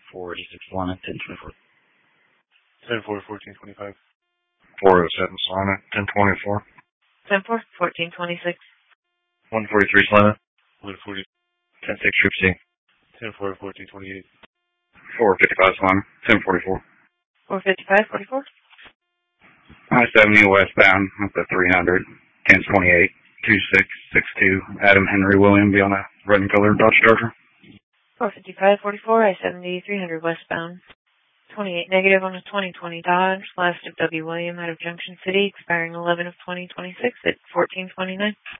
486 Solana, 1024. 10-4-14-25. 407 Solana, 1024. 10-4-14-26. 143 Solana. 140. 10-6 Troop C. 10-4-14-28. 455 Solana, 1044. 455-44. I-70 westbound at the 300, 1028, 2662, Adam Henry William, be on a red and colored Dodge Charger. 455-44, I-70, 300 westbound. 28 negative on a 2020 Dodge, last of W. William out of Junction City, expiring 11 of 2026 at 1429.